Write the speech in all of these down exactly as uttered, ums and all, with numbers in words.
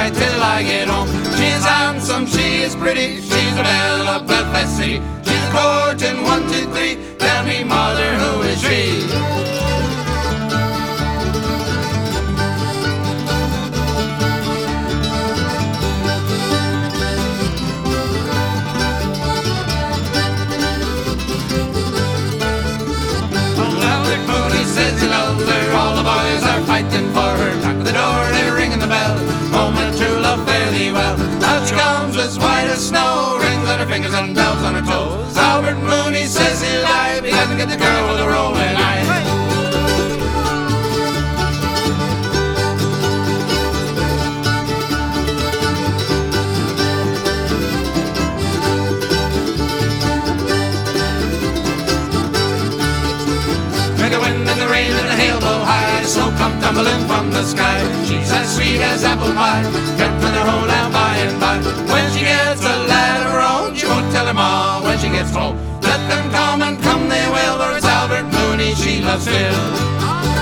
alright till I get home. She's handsome, she is pretty, she's the belle of Belfast City. She's a court in one, two, three. Tell me, mother, who is she? Says he loves her, all the boys are fighting for her. Knock at the door, they're ringing the bell. Home and true love fairly well. Out she comes as white as snow, rings on her fingers and bells on her toes. Albert Mooney says he lied, he doesn't get the girl with a rolling eye. The wind and the rain and the hail blow high, the snow come tumbling from the sky. She's as sweet as apple pie, kept in her home now by and by. When she gets a lad of her own, she won't tell her ma when she gets home. Let them come and come they will, for it's Albert Mooney she loves still.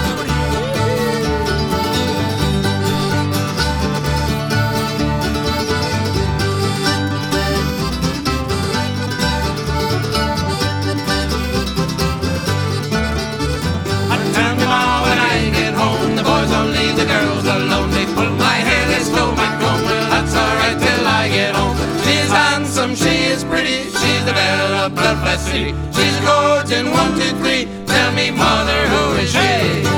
Don't leave the girls alone. They pull my hair, they stole my comb. Well, that's alright till I get home. She's handsome, she is pretty, she's the belle of Belfast City. She's a court in one, two, three. Tell me, mother, who is she?